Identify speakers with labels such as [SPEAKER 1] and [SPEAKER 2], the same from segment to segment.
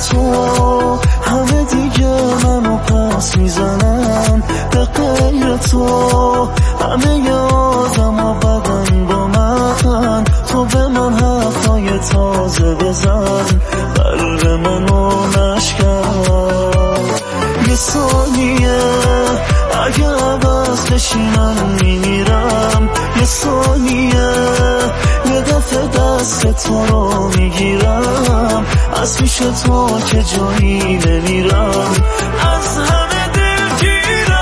[SPEAKER 1] تو همه دیگه منو پس میزنن، به غیر تو همه آدم بدن با من. تو به من حرفای تازه بزن، قلب منو نشکن. یه ثانیه اگه عوض بشینم میمیرم، یه ثانیه یه دفعه دست تو رو میگیرم، از پیش تو که جایی نمیرم، از همه دلگیرم.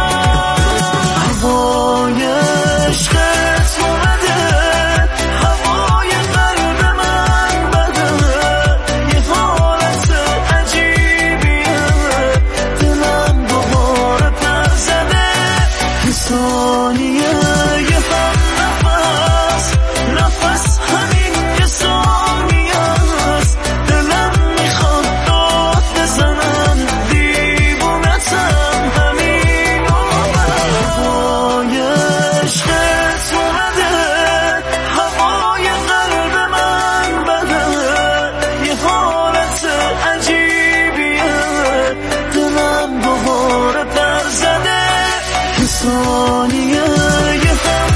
[SPEAKER 1] هوای عشقت اومده، هوای قلب من بده، یه حالت عجیبیه، دلم دوباره پر زده. یه ثانیه یه هم نفس همین یه ثانیه است، دلم میخواد داد بزنم، دیوونتم همین هوای عشقت اومده، هوای قلب من بده، یه حالت عجیبیه، دلم دوباره پر زده. یه ثانیه یه هم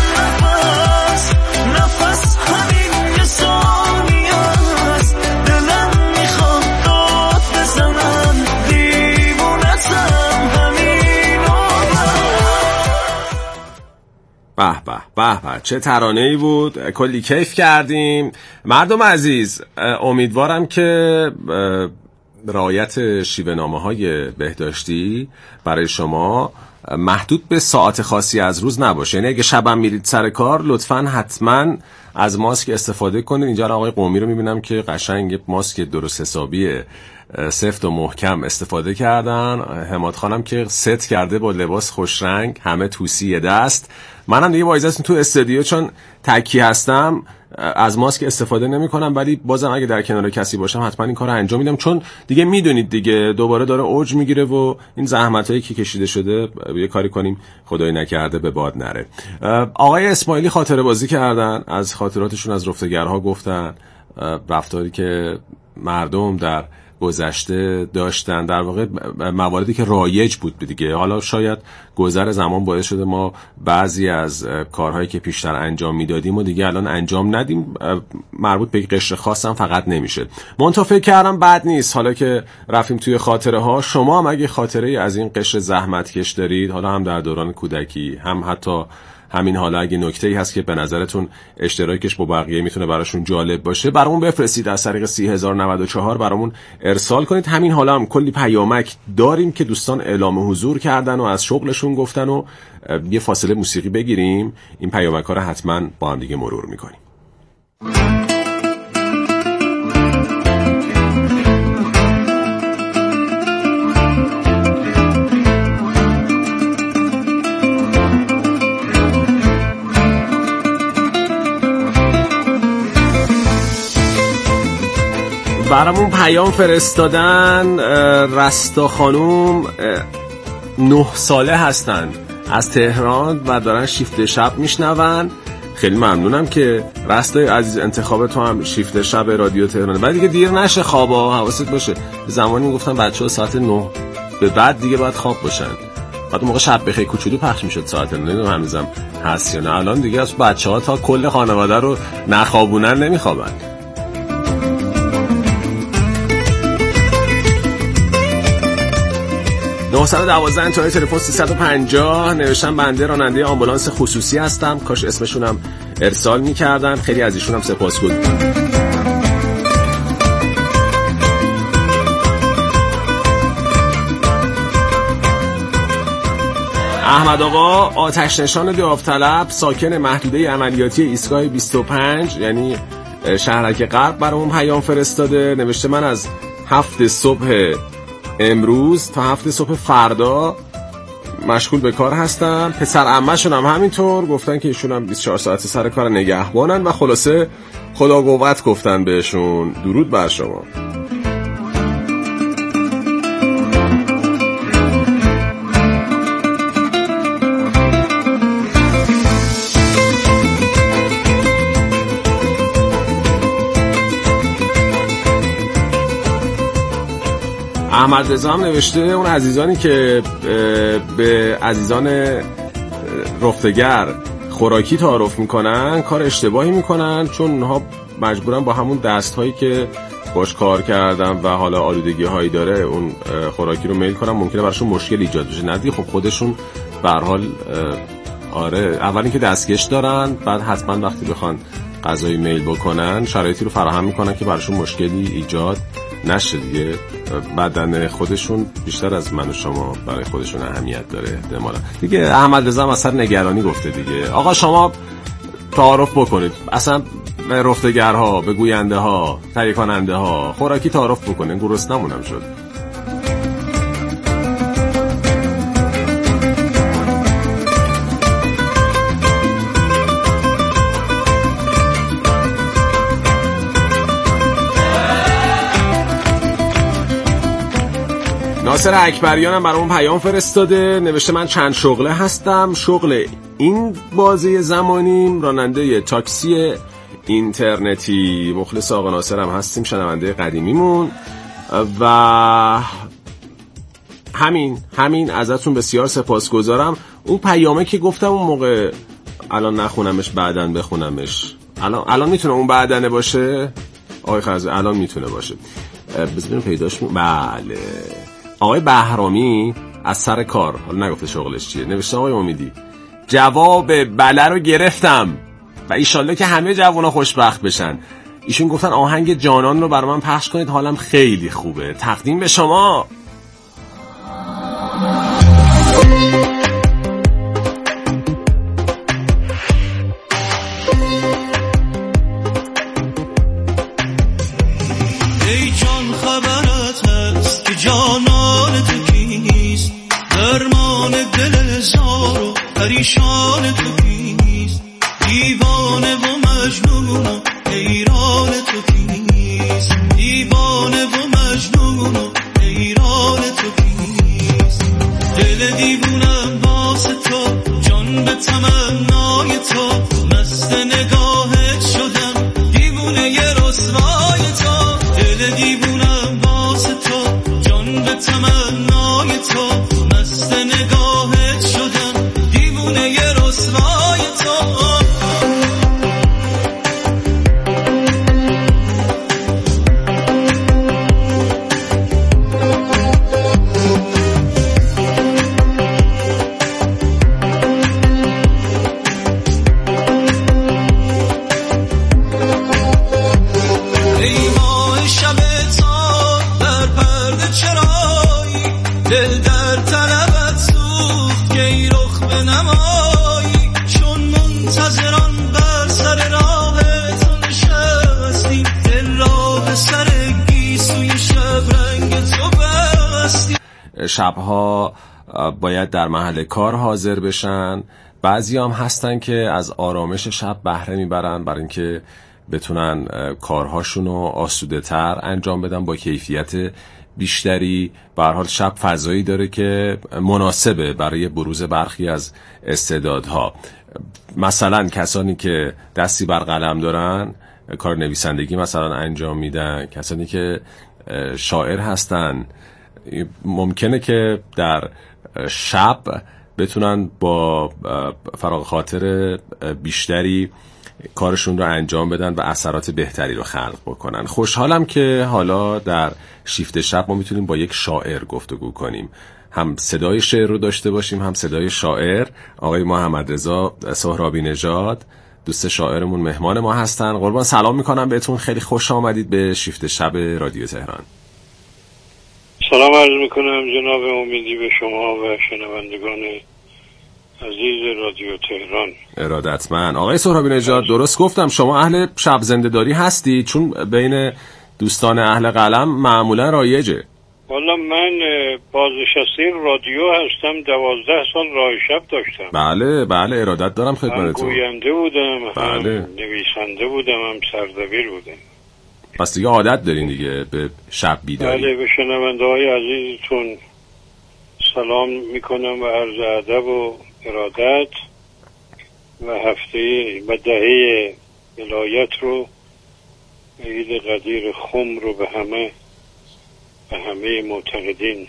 [SPEAKER 1] نفس همین یه ثانیه است، دلم میخواد داد بزنم، دیوونتم همین
[SPEAKER 2] به به به به، چه ترانه‌ای بود، کلی کیف کردیم. مردم عزیز، امیدوارم که رعایت شیوه‌نامه‌های بهداشتی برای شما محدود به ساعت خاصی از روز نباشه. یعنی اگه شبم میرید سر کار، لطفاً حتماً از ماسک استفاده کنید. اینجا آقای قومی رو میبینم که قشنگ ماسک درست حسابی سفت و محکم استفاده کردن. حماد خانم که ست کرده با لباس خوش رنگ، همه توسی دست. منم دیگه با اجازهتون تو استودیو چون تکی هستم از ماسک استفاده نمی کنم، ولی بازم اگه در کنار کسی باشم حتما این کار رو انجام میدم، چون دیگه میدونید دیگه دوباره داره اوج میگیره و این زحمتایی که کشیده شده یه کاری کنیم خدای نکرده به باد نره. آقای اسماعیلی خاطره بازی کردن، از خاطراتشون از رفتگرها گفتن، رفتاری که مردم در گذشته داشتن، در واقع مواردی که رایج بود دیگه. حالا شاید گذر زمان باعث شده ما بعضی از کارهایی که پیشتر انجام میدادیم و دیگه الان انجام ندیم، مربوط به قشر خاصم فقط نمیشه. منتها فکر کردم بد نیست حالا که رفتیم توی خاطره ها، شما هم اگه خاطره از این قشر زحمتکش دارید، حالا هم در دوران کودکی هم حتی همین حالا اگه نکته‌ای هست که به نظرتون اشتراکش با بقیه میتونه براشون جالب باشه، برامون بفرستید از طریق 30094 برامون ارسال کنید. همین حالا هم کلی پیامک داریم که دوستان اعلام حضور کردن و از شغلشون گفتن و یه فاصله موسیقی بگیریم. این پیامک‌ها رو حتما با هم دیگه مرور می‌کنیم. برامون پیام فرستادن. رستا خانوم 9 ساله هستن از تهران و دارن شیفت شب میشنون. خیلی ممنونم که رستای عزیز انتخاب تو هم شیفت شب رادیو تهرانه. بعد دیگه دیر نشه خوابا، حواست باشه. زمانی گفتم بچه‌ها ساعت 9 به بعد دیگه باید خواب باشن. بعد موقع شب بخیر کوچولو پخش میشد ساعت 9، نمیدونم هنوزم هست یا نه. الان دیگه از بچه‌ها تا کل خانواده رو نخوابونن نمیخوابن. (912) انتهای تلفن 350 نوشتن بنده راننده آمبولانس خصوصی هستم، کاش اسمشونم ارسال میکردن، خیلی از ایشون هم سپاسگزارم. احمد آقا آتش نشان داوطلب، ساکن محدوده عملیاتی ایستگاه 25 یعنی شهرک غرب، برامون پیام فرستاده. نوشته من از 7 صبح امروز تا 7 صبح فردا مشغول به کار هستم. پسر عمه‌شون هم همینطور گفتن که ایشون هم 24 ساعت سر کار نگهبانن و خلاصه خدا قوت گفتن بهشون. درود بر شما. احمد رضا هم نوشته اون عزیزانی که به عزیزان رفتگر خوراکی تعارف میکنن کار اشتباهی میکنن، چون اونها مجبورن با همون دستهایی که باش کار کردن و حالا آلودگی هایی داره اون خوراکی رو میل کنن، ممکنه براشون مشکل ایجاد بشه. ندی خب خودشون به هر حال آره اول اینکه دستکش دارن، بعد حتما وقتی بخوان غذای میل بکنن شرایطی رو فراهم میکنن که براشون مشکلی ایجاد نشه دیگه. بدن خودشون بیشتر از من و شما برای خودشون اهمیت داره احتمالاً دیگه. احمد رضا هم اصلا نگرانی گفته دیگه. آقا شما تعارف بکنید اصلا به رفتگرها، به گوینده ها، تهیه کننده ها خوراکی تعارف بکنید، گرسنمونم شد. ناصر اکبریان هم برامون پیام فرستاده، نوشته من چند شغله هستم. شغل این بازه زمانیم راننده تاکسی اینترنتی. مخلص آقا ناصر هم هستیم، شنونده قدیمیمون. و همین ازتون بسیار سپاسگزارم. اون پیامه که گفتم اون موقع الان نخونمش بعداً بخونمش. الان میتونه اون بعدنه باشه آقای خرزی؟ الان میتونه باشه. بذاریم پیداش بله. آقای بهرامی از سر کار، حالا نگفته شغلش چیه، نوشته آقای امیدی جواب بله رو گرفتم و ایشالله که همه جوانا خوشبخت بشن. ایشون گفتن آهنگ جانان رو برای من پخش کنید، حالم خیلی خوبه. تقدیم به شما.
[SPEAKER 1] ای جان خبرت هست که جانان تو کیست، درمان دل زار و پریشان تو کیست، دیوانه و مجنون و حیران تو کیست، دیوانه و مجنون و حیران تو کیست. دل دیوونم واسه تو، جان به تمنای تو، مست نگاهت شدم، دیوونه یه رسوای تو. دل دیوونم واسه تو، جان به تمنای تو، مست نگاهت شدم، دیوونه یه رسوای تو.
[SPEAKER 2] شبها باید در محل کار حاضر بشن. بعضی هم هستن که از آرامش شب بهره میبرن برای اینکه بتونن کارهاشون رو آسوده تر انجام بدن با کیفیت بیشتری. به هر حال شب فضایی داره که مناسبه برای بروز برخی از استعدادها. مثلا کسانی که دستی بر قلم دارن، کار نویسندگی مثلا انجام میدن، کسانی که شاعر هستن، ممکنه که در شب بتونن با فراغ خاطر بیشتری کارشون رو انجام بدن و اثرات بهتری رو خلق بکنن. خوشحالم که حالا در شیفت شب ما میتونیم با یک شاعر گفتگو کنیم، هم صدای شعر رو داشته باشیم هم صدای شاعر. آقای محمد رضا سهرابی نژاد دوست شاعرمون مهمان ما هستن. قربان سلام میکنم بهتون، خیلی خوش آمدید به شیفت شب رادیو تهران.
[SPEAKER 3] سلام عرض میکنم جناب امیدی به شما و شنوندگان عزیز رادیو تهران.
[SPEAKER 2] ارادتمند. آقای سهرابی نژاد درست گفتم شما اهل شب زنده‌داری هستی؟ چون بین دوستان اهل قلم معمولا رایجه.
[SPEAKER 3] والا من بازنشسته رادیو هستم، 12 سال راه شب داشتم.
[SPEAKER 2] بله ارادت دارم خدمتتون.
[SPEAKER 3] هم گوینده بودم،
[SPEAKER 2] بله.
[SPEAKER 3] هم نویسنده بودم، هم سردبیر بودم.
[SPEAKER 2] پس دیگه عادت دارین دیگه به شب بیداری.
[SPEAKER 3] بله، به شنونده های عزیزتون سلام میکنم و عرض ادب و ارادت و هفته و دهه ولایت رو، عید قدیر خم رو به همه و همه معتقدین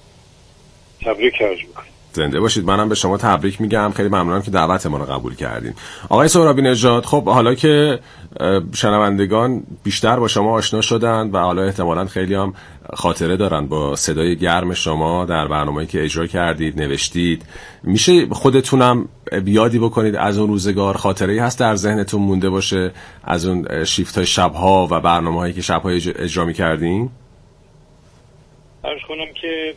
[SPEAKER 3] تبریک عرض میکنم.
[SPEAKER 2] زنده باشید. منم به شما تبریک میگم. خیلی ممنونم که دعوت ما رو قبول کردین. آقای سهرابی نژاد، خب حالا که شنوندگان بیشتر با شما آشنا شدن و حالا احتمالاً خیلی هم خاطره دارن با صدای گرم شما در برنامه‌ای که اجرا کردید، نوشتید، میشه خودتونم بیادی بکنید از اون روزگار؟ خاطره‌ای هست در ذهنتون مونده باشه از اون شیفت‌های شب‌ها و برنامه‌هایی که شب‌ها اجرا می‌کردین؟
[SPEAKER 3] عرض کنم که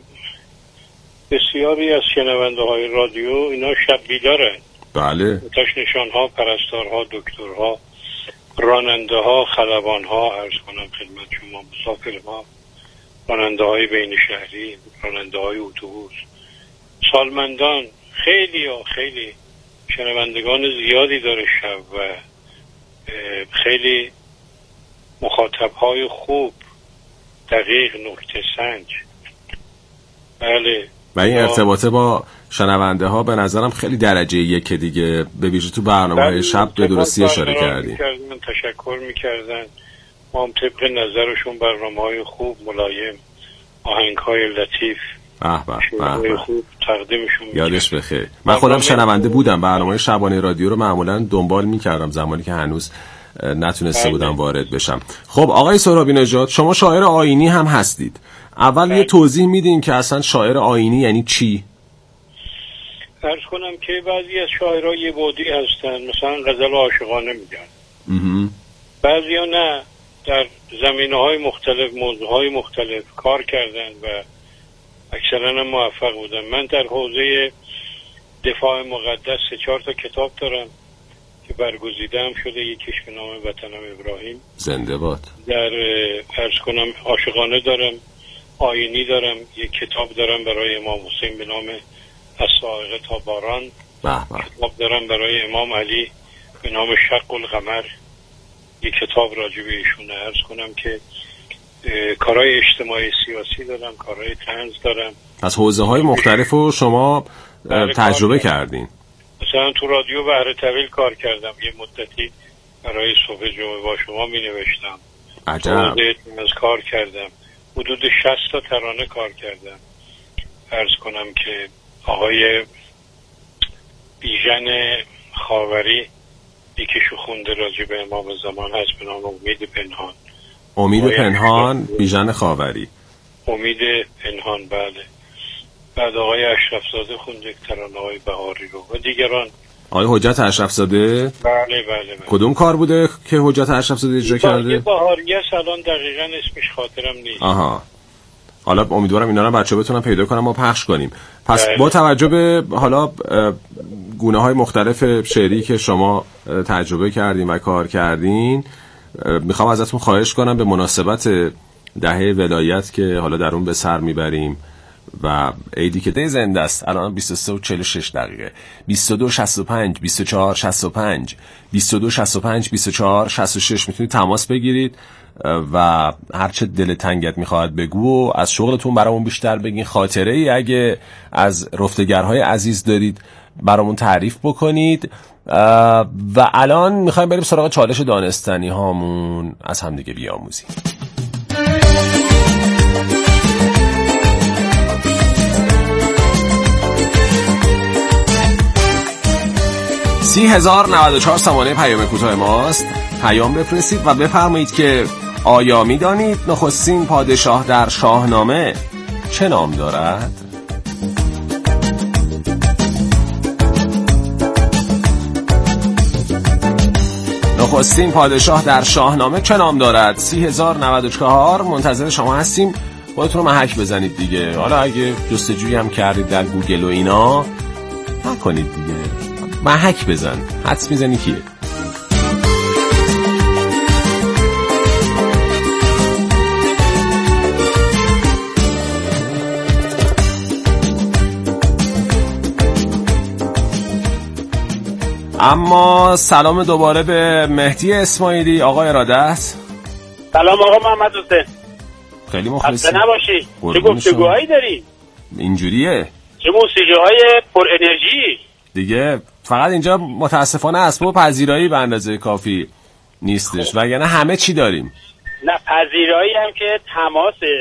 [SPEAKER 3] بسیاری از شنونده های رادیو اینا شب بیدارن.
[SPEAKER 2] بله.
[SPEAKER 3] آتش نشان ها، پرستار ها، دکتر ها، راننده ها، خلبان ها، عرض کنم خدمت شما مسافر ها، راننده های بین شهری، راننده های اتوبوس، سالمندان، خیلی شنوندگان زیادی داره شب و خیلی مخاطب های خوب، دقیق، نکته سنج. بله.
[SPEAKER 2] و این ارتباطه با شنونده ها به نظرم خیلی درجه یک دیگه، به ویژه تو برنامه‌های شب به درستی اشاره کردیم.
[SPEAKER 3] تشکر می‌کردن. ما هم طبق نظرشون برنامه‌های خوب، ملایم، آهنگ‌های لطیف
[SPEAKER 2] به
[SPEAKER 3] خوب تقدیمشون
[SPEAKER 2] یادش بخیر. من خودم شنونده بودم، برنامه شبانه رادیو رو معمولاً دنبال می‌کردم زمانی که هنوز نتونسته بودم وارد بشم. خب آقای سهرابی نژاد، شما شاعر آیینی هم هستید. اول یه توضیح میدین که اصلا شاعر آیینی یعنی چی؟
[SPEAKER 3] عرض کنم که بعضی از شاعرها یه بعدی هستن، مثلا غزل عاشقانه میگن، بعضی ها نه، در زمینه‌های مختلف، موضوعهای مختلف کار کردن و اکثرا موفق بودن. من در حوزه دفاع مقدس 4 تا کتاب دارم که برگزیدم شده. یکیش به نام وطنم ابراهیم،
[SPEAKER 2] زنده باد.
[SPEAKER 3] در عرض کنم عاشقانه دارم، آیینی دارم، یک کتاب دارم برای امام حسین به نام از صاعقه تا باران، کتاب دارم برای امام علی به نام شق القمر، یک کتاب راجع به ایشونه. عرض کنم که کارهای اجتماعی سیاسی دارم، کارهای طنز دارم.
[SPEAKER 2] از حوزه‌های مختلفو شما تجربه کردین.
[SPEAKER 3] مثلا تو رادیو بحر طویل کار کردم، یه مدتی برای صبح جمعه با شما می نوشتم.
[SPEAKER 2] عجب.
[SPEAKER 3] از کار کردم، حدود 60 تا ترانه کار کردم. عرض کنم که آقای بیژن خاوری یکیشو خونده راجع به امام زمان هست به نام امید پنهان.
[SPEAKER 2] امید پنهان، بیژن خاوری.
[SPEAKER 3] امید پنهان، بله. بعد آقای اشرف زاده خونده ترانه های بهاری رو و دیگران.
[SPEAKER 2] آقای حجت اشرف زاده؟
[SPEAKER 3] بله.
[SPEAKER 2] کدوم کار بوده که حجت اشرف زاده اجرا کرده؟
[SPEAKER 3] بهاریه الان دقیقاً اسمش خاطرم نیست.
[SPEAKER 2] آها. حالا امیدوارم اینا رو بچه‌ها بتونن پیدا کنن و پخش کنیم. پس با توجه به حالا گونه‌های مختلف شعری که شما تجربه کردین و کار کردین، میخوام ازتون خواهش کنم به مناسبت دهه ولایت که حالا در اون به سر میبریم و عیدی که زنده است، الان 23:46 2265 2465 2265 2466 میتونید تماس بگیرید و هرچه دل تنگت میخواد بگو و از شغلتون برامون بیشتر بگین. خاطره ای اگه از رفتگرهای عزیز دارید برامون تعریف بکنید. و الان میخوایم بریم سراغ چالش دانستنی هامون، از همدیگه بیاموزیم. 30,094 ثانیه پیام کوتاه ماست. پیام بفرستید و بفرمایید که آیا میدانید نخستین پادشاه در شاهنامه چه نام دارد؟ نخستین پادشاه در شاهنامه چه نام دارد؟ 30,094 منتظر شما هستیم. خودتون رو محک بزنید دیگه. حالا اگه جستجویی هم کردید در گوگل و اینا نکنید دیگه، محک بزن، حدس میزنی کیه. اما سلام دوباره به مهدی اسماعیلی. آقا ارادت.
[SPEAKER 4] سلام آقا محمد حسین.
[SPEAKER 2] خیلی مخلصی.
[SPEAKER 4] خسته نباشی. چه گفتگوهایی داری؟
[SPEAKER 2] اینجوریه.
[SPEAKER 4] چه موسیقی‌های پر انرژی.
[SPEAKER 2] دیگه فقط اینجا متاسفانه اسباب پذیرایی به اندازه کافی نیستش، وگرنه همه چی داریم.
[SPEAKER 4] نه پذیرایی هم که تماس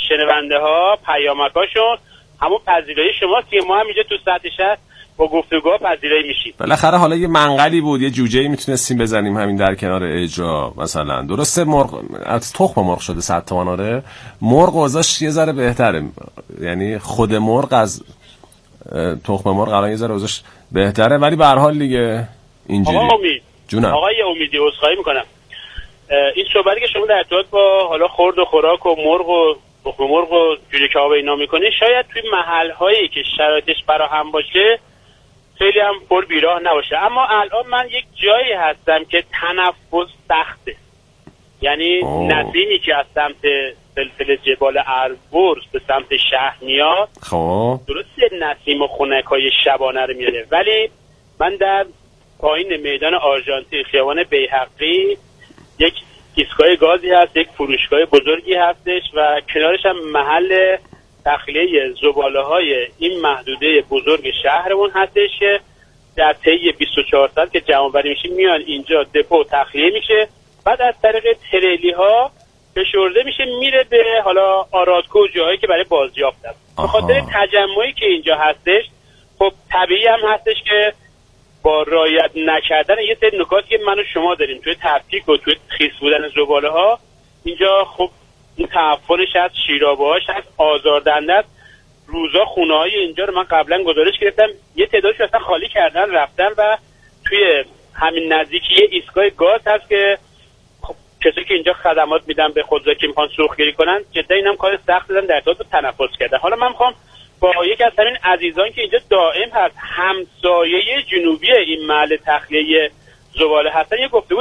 [SPEAKER 4] شنونده ها پیامکاشون همون پذیرایی شماست که ما هم اینجا تو سطح شهر با گفتگوها پذیرایی میشیم.
[SPEAKER 2] بالاخره حالا یه منقلی بود، یه جوجه‌ای میتونستیم بزنیم همین در کنار اجرا مثلا. درسته مرغ از تخم مرغ شده 100 تومن. آره مرغ وضعش یه ذره بهتره، یعنی خود مرغ از تخم مرغ الان یه ذره وضعش بهتره، ولی به هر حال دیگه اینجوری.
[SPEAKER 4] آقا امید
[SPEAKER 2] جونم.
[SPEAKER 4] آقای امیدی عذرخواهی میکنم، این صحبتی که شما در ارتباط با حالا خورد و خوراک و مرغ و تخم مرغ و جوجه کباب اینا میکنه، شاید توی محل‌هایی که شرایطش فراهم باشه خیلی هم پر بیراه نباشه، اما الان من یک جایی هستم که تنفس سخته، یعنی نسیمی که از سمت سلسله جبال البرز به سمت شهر میاد،
[SPEAKER 2] خب
[SPEAKER 4] درسته نسیم و خنک‌های شبانه رو میاره، ولی من در پایین میدان آرژانتین خیابان بیهقی یک ایستگاه گازی هست، یک فروشگاه بزرگی هستش و کنارش هم محل تخلیه زباله‌های این محدوده بزرگ شهرمون هستش که در طی 24 ساعت که جمع‌آوری میشه میان اینجا دپو تخلیه میشه، بعد از طریق تریلی ها فشرده میشه میره به حالا آرادکو و جاهایی که برای بازیافت است. به خاطر تجمعی که اینجا هستش خب طبیعی هم هستش که با رعایت نکردن یه سری نکاتی که من و شما داریم توی تفکیک و توی خیس بودن زباله ها، اینجا خب این تعفنش هست، شیرابه‌هاش هست، آزاردهنده است. روزا خونه های اینجا رو من قبلا گزارش گرفتم، یه تعدادش اصلا خالی کردن رفتن و توی همین نزدیکی یه ایستگاه گاز هست که خب کسی که اینجا خدمات میدن به خودرو که میخوان سوختگیری کنن، جدا اینم کار سخت دادن در ارتباط با تنفس کردن. حالا من میخوام با یکی از همین عزیزان که اینجا دائم هست، همسایه جنوبی این محل تخلیه زباله هستن، یه گفتگو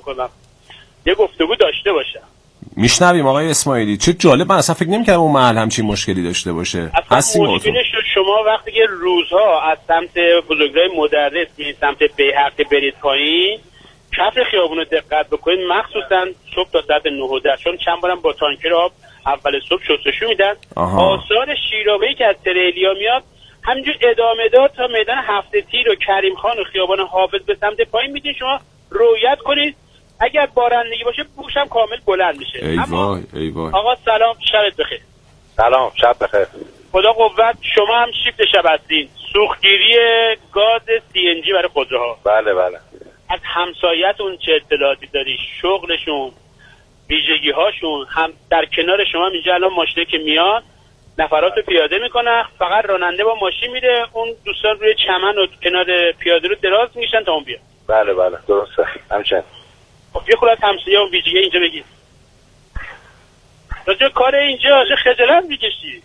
[SPEAKER 4] داشته باشم.
[SPEAKER 2] میشنویم آقای اسماعیلی. چه جالب، من اصلا فکر نمی‌کردم اون محل همچین مشکلی داشته باشه.
[SPEAKER 4] اصلا مشکلش شما وقتی که روزها از سمت بزرگراه مدرس میرید سمت بیهقی برید پایین، کف خیابون رو دقت بکنید، مخصوصا صبح تا ساعت 9 چون چند بارم با تانکر آب اول صبح شستشو میدن، آثار شیرابه‌ای که از تریلیا میاد همینجور ادامه دار تا میدان هفته تیر و کریم خان و خیابان حافظ به سمت پایین میدین. شما رویت کنید، اگر بارندگی باشه بوشم کامل بلند میشه.
[SPEAKER 2] ای وای.
[SPEAKER 4] آقا سلام، شبت بخیر.
[SPEAKER 3] سلام، شب بخیر.
[SPEAKER 4] خدا قوت. شما هم شیفت شب هستین، سوختگیری گاز CNG برای خودروها.
[SPEAKER 3] بله.
[SPEAKER 4] از همسایتون چه اطلاعاتی داری؟ شغلشون، ویژگی هاشون، هم در کنار شما اینجا الان ماشینه که میاد نفرات رو پیاده میکنن، فقط راننده با ماشین میره، اون دوستان روی چمن و کنار پیاده رو دراز میشن تا اون بیاد.
[SPEAKER 3] بله درسته. همچنین.
[SPEAKER 4] خب یه خلاص همسایه و ویژگی اینجا بگید. راجع کار اینجا خجالت میکشی.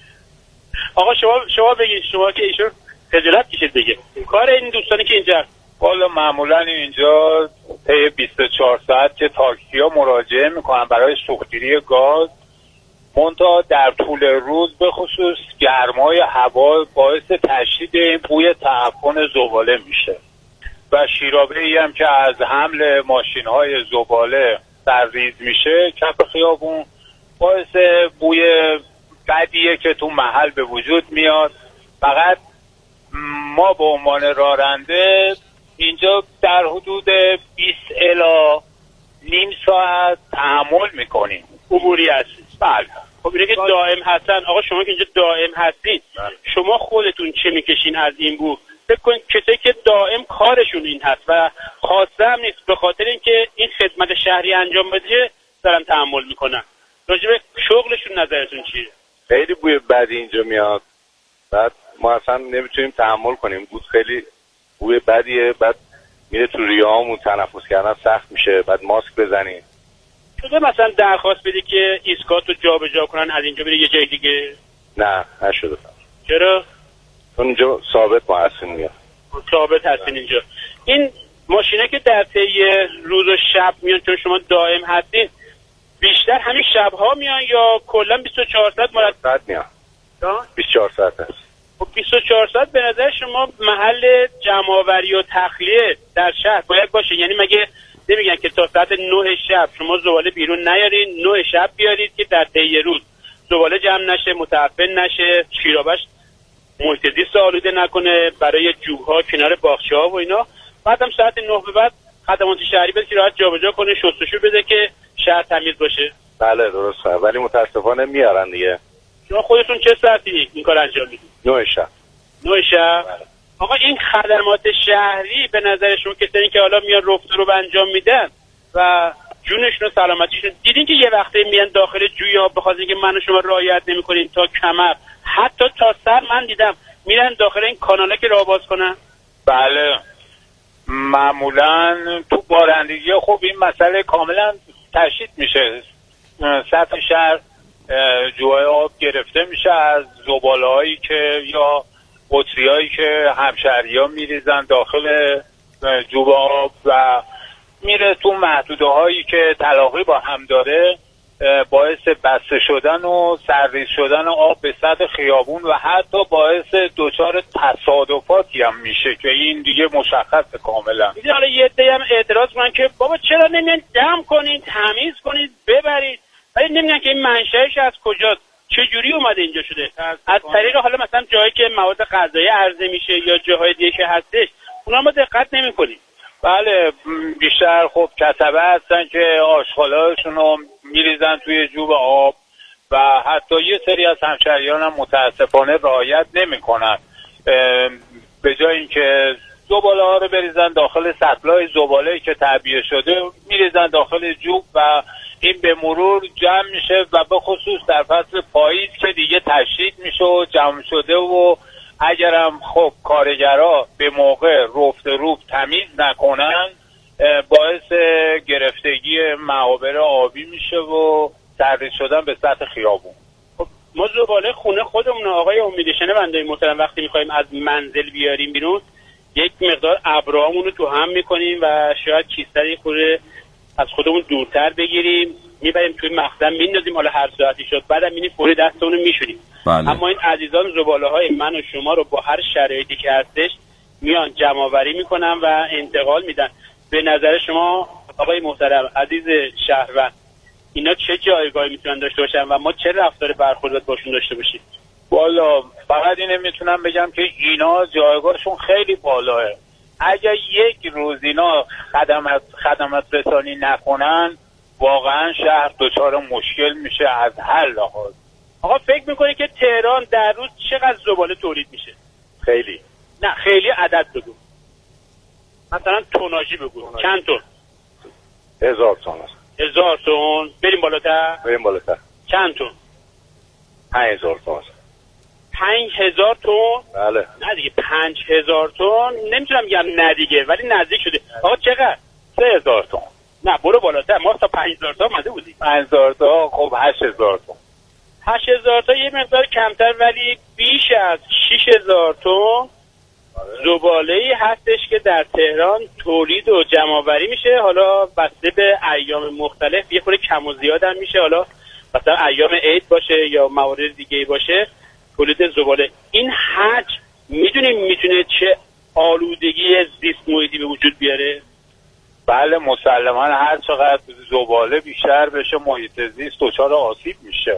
[SPEAKER 4] آقا شما بگید، شما که ایشون خجالت کشید بگه. کار این دوستانی که اینجا
[SPEAKER 5] والا معمولا اینجا طی 24 ساعت که تاکسی‌ها مراجعه میکنن برای سوختگیری گاز، منتها در طول روز به خصوص گرمای هوا باعث تشدید این بوی تعفن زباله میشه و شیرابه‌ای هم که از حمل ماشین‌های زباله سرریز میشه کف خیابون باعث بوی بدیه که تو محل به وجود میاد. فقط ما به عنوان راننده اینجا در حدود 20 الی نیم ساعت تحمل میکنیم.
[SPEAKER 4] عبوری هستید؟
[SPEAKER 5] بله.
[SPEAKER 4] خب اینه که دائم هستن. آقا شما که اینجا دائم هستید، شما خودتون چه میکشین از این بو؟ فکر کنید کسی که دائم کارشون این هست و خواسته هم نیست به خاطر اینکه این خدمت شهری انجام بده دارن تحمل میکنن. راجع به شغلشون نظرتون چیه؟
[SPEAKER 3] خیلی بوی بدی اینجا میاد، بعد ما اصلا نمیتونیم تحمل کنیم. بود خیلی بوی بدیه، بعد میره تو ریه‌هامون، تنفس کردن سخت میشه، بعد ماسک بزنیم.
[SPEAKER 4] شده مثلا درخواست بدی که ایستگاهتو جابجا کنن از اینجا بره یه جای دیگه؟
[SPEAKER 3] نه نشده.
[SPEAKER 4] چرا؟
[SPEAKER 3] چون اینجا ثابت ما هستیم میاد.
[SPEAKER 4] ثابت هستین اینجا. این ماشینه که در طی روز و شب میان چون شما دائم هستین، بیشتر همین شب‌ها میان یا کلا 24 ساعت
[SPEAKER 3] مرتب میان؟ 24 ساعت هست.
[SPEAKER 4] خب 24 ساعت به نظر شما محل جمع‌آوری و تخلیه در شهر باید باشه؟ یعنی مگه نمیگن که تا ساعت 9 شب شما زباله بیرون نیارین، 9 شب بیارید که در طی روز زباله جمع نشه، متعفن نشه، شیرابش محیط زیست آلوده نکنه برای جوها کنار باغچه‌ها و اینا، بعدم ساعت 9 به بعد خدمات شهری بده که راحت جابجا کنه، شستشو بده که شهر تمیز باشه.
[SPEAKER 5] بله درسته، ولی متاسفانه میارن دیگه.
[SPEAKER 4] شما خودتون چه ساعتی این کار انجام میدید؟
[SPEAKER 5] 9 شب.
[SPEAKER 4] 9 شب؟ آقا این خدمات شهری به نظر شما کسانی که حالا میان رفت رو انجام میدن و جونشون و سلامتیشون، دیدین که یه وقته میان داخل جوی آب بخاطر اینکه من و شما رعایت نمی‌کنیم تا کمر حتی تا سر من دیدم میرن داخل این کاناله که راه باز کنن؟
[SPEAKER 5] بله معمولا تو بارندگی خب این مسئله کاملا تشدید میشه. سطح شهر جوی آب گرفته میشه از زباله‌هایی که یا بطری‌هایی که همشهری‌ها میریزن داخل جوب آب و میره تو محدوده هایی که تلاقی با هم داره، باعث بسته شدن و سرریز شدن آب به سطح خیابون و حتی باعث دچار تصادفاتی هم میشه که این دیگه مشخصه کاملا.
[SPEAKER 4] میدونی حالا یه عده‌ای هم اعتراض کنن که بابا چرا نمیان دم کنید، تمیز کنید، ببرید، ولی نمیگن که این منشأش از کجاست، چه جوری اومده اینجا شده. از طریق حالا مثلا جایی که مواد غذایی عرضه میشه یا جاهای دیگه که هستش اونا ما دقت نمی‌کنیم.
[SPEAKER 5] بله بیشتر خب کسبه هستن که آشغالاشون رو میریزن توی جوب آب و حتی یه سری از همشهریان هم متاسفانه رعایت نمی‌کنن. به جای اینکه زباله ها رو بریزن داخل سطلای زباله‌ای که تعبیه شده میریزن داخل جوب و این به مرور جمع میشه و به خصوص در فصل پاییز که دیگه تشدید میشه و جمع شده و اگرم خب کارگرها به موقع رفت روب تمیز نکنن باعث گرفتگی معابر آبی میشه و سرریز شدن به سطح خیابون.
[SPEAKER 4] خب ما زباله خونه خودمون آقای امید شنونده‌ی محترم وقتی می‌خوایم از منزل بیاریم بیرون یک مقدار ابرامون رو تو هم می‌کنیم و شاید کیسه‌ای خوره از خودمون دورتر بگیریم میبریم توی مخزن میندازیم، حالا هر ساعتی شد بعدم می‌بینیم فوری دستمون رو میشوریم.
[SPEAKER 2] بله.
[SPEAKER 4] اما این عزیزان زباله‌های من و شما رو با هر شرایطی که هستش میان جمع‌آوری میکنن و انتقال میدن. به نظر شما آقای محترم عزیز شهروند اینا چه جایگاهی میتونن داشته باشن و ما چه رفتار برخورد باشون داشته باشیم؟
[SPEAKER 5] والا فقط اینه میتونم بگم که اینا جایگاهشون خیلی بالاه. اگر یک روز اینا خدمات رسانی نکنن واقعا شهر دچار مشکل میشه از هر لحاظ.
[SPEAKER 4] آقا فکر میکنی که تهران در روز چقدر زباله تولید میشه؟
[SPEAKER 5] خیلی.
[SPEAKER 4] نه خیلی عدد بگو، مثلا توناژی بگو. چند تن؟
[SPEAKER 5] 1000 تن.
[SPEAKER 4] 1000 تن. بریم بالاتر. چند تن؟
[SPEAKER 5] 5000 تن.
[SPEAKER 4] 5000 تن؟
[SPEAKER 5] بله.
[SPEAKER 4] نه دیگه 5000 تن نمیتونم بگم نه دیگه ولی نزدیک شده. آقا چقدر؟
[SPEAKER 5] 3000 تن.
[SPEAKER 4] نه برو بالاتر، ما تا 5000 تا اومده بودیم.
[SPEAKER 5] 5000 تا خب 8000 تا.
[SPEAKER 4] 8000 تا یه مقدار کمتر ولی بیش از 6000 تا زباله‌ای هستش که در تهران تولید و جمع‌آوری میشه. حالا بسته به ایام مختلف یه خورده کم و زیاد هم میشه، حالا مثلا ایام عید باشه یا موارد دیگه باشه تولید زباله. این حجم میدونیم میتونه چه آلودگی زیست محیطی به وجود بیاره؟
[SPEAKER 5] بله مسلما هر چقدر زباله بیشتر بشه محیط زیست دچار آسیب میشه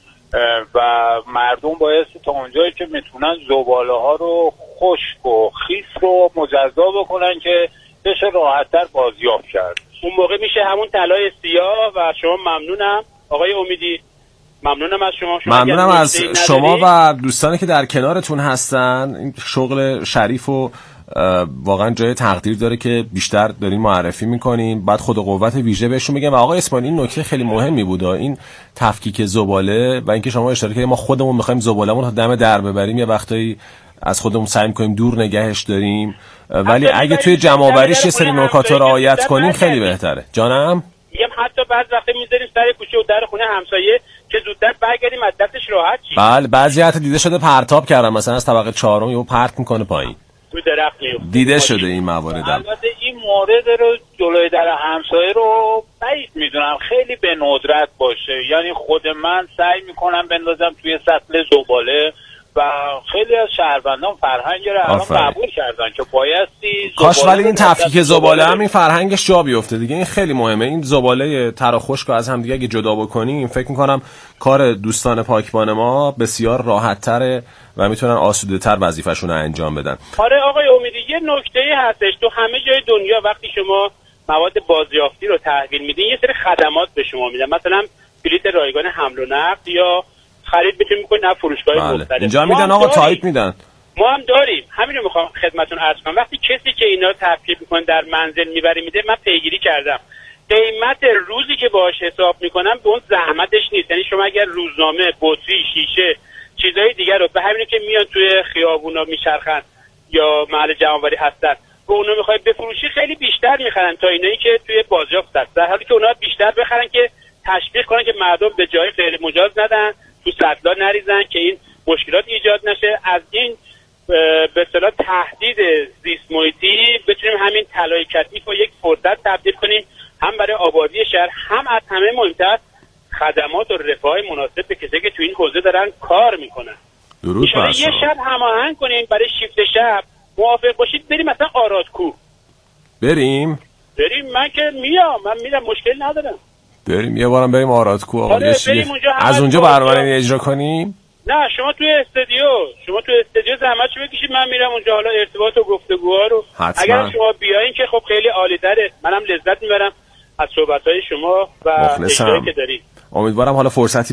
[SPEAKER 5] و مردم باید تا اونجایی که میتونن زباله ها رو خشک و خیس رو مجزا بکنن که بشه راحت‌تر بازیافت کرد.
[SPEAKER 4] اون موقع میشه همون طلای سیاه. و شما ممنونم آقای امیدی، ممنونم از شما.
[SPEAKER 2] ممنونم از شما و دوستانی که در کنارتون هستن. این شغل شریف و واقعا جای تقدیر داره که بیشتر دارین معرفی میکنین، بعد خود قوت ویژه بهشون میگم. و آقای اسماعیلی این نکته خیلی مهمی بود، این تفکیک زباله و اینکه شما اشاره کردید ما خودمون میخوایم زباله‌مون رو دم در ببریم، یه وقتایی از خودمون سعی میکنیم دور نگهش داریم، ولی اگه توی جمع‌آوریش یه سری نکات رو رعایت کنیم خیلی بهتره. جانم
[SPEAKER 4] میگم حتی بعض وقتا میذاریم سر کوچه و در خونه همسایه که زودتر برگردیم از دستش راحت شیم.
[SPEAKER 2] بله بعضی حتی دیده شده پرتاب کردن، مثلا از طبقه 4 یهو پرت میکنه پایین. دیده شده این موارد.
[SPEAKER 5] البته این مورد رو جلوی در همسایه رو بعید میدونم خیلی به ندرت باشه، یعنی خود من سعی میکنم بندازم توی سطل زباله و خیلی از شهروندان فرهنگ رو الان قبول کردن که بایستی
[SPEAKER 2] کاش ولی این تفکیک زباله هم این فرهنگش جا بیفته دیگه. این خیلی مهمه. این زباله تر و خشک رو از هم دیگه اگه جدا بکنیم فکر میکنم کار دوستان پاکبان ما بسیار راحت تره و میتونن آسوده تر وظیفه‌شون رو انجام بدن.
[SPEAKER 4] آره آقای امیدی یه نکته‌ای هستش، تو همه جای دنیا وقتی شما مواد بازیافتی رو تحویل میدین یه سری خدمات به شما میدن. مثلا بلیت رایگان حمل و نقل یا خرید میتونید بکنید از فروشگاه مختلف.
[SPEAKER 2] اینجا میدن آقا تایپ میدن.
[SPEAKER 4] ما هم داریم. همین رو میخوام خدمتتون عرض کنم. وقتی کسی که اینا رو تفکیک میکنه در منزل میبره میده، من پیگیری کردم قیمت روزی که باهاش حساب میکنم به اون زحمتش نیست. یعنی شما اگر روزنامه، بطری، شیشه، چیزای دیگر رو به همینی که میان توی خیابونا میچرخن یا محل جمع‌آوری هستن به اونا میخوای بفروشی، خیلی بیشتر میخرن تا اینایی که توی بازیافت هست، در حالی که اونا بیشتر بخرن که تشویق کنن که مردم به جای غیر مجاز ندن، تو سطلا نریزن که این مشکلات ایجاد نشه. از این به اصطلاح تهدید زیست محیطی بتونیم همین طلای کثیف رو یک فرصت تبدیل کنیم، هم برای آبادی شهر، هم از همه مهمتر خدمات و رفاه مناسب به کسایی که تو این حوزه دارن کار میکنن.
[SPEAKER 2] درود بر شما.
[SPEAKER 4] یه شب هماهنگ کنیم برای شیفت شب، موافق باشید بریم مثلا آرادکو.
[SPEAKER 2] بریم
[SPEAKER 4] من که من میرم، مشکلی ندارم.
[SPEAKER 2] بریم یه بارم بریم آرادکو آقا. از اونجا برنامه اجرا کنیم.
[SPEAKER 4] نه شما توی استودیو زحمتشو بکشید، من میرم اونجا. حالا ارتباط و گفتگوها رو اگر شما بیاین که خب خیلی عالی تره. منم لذت میبرم از صحبت‌های شما و اجرایی که دارید.
[SPEAKER 2] امیدوارم حالا فرصتی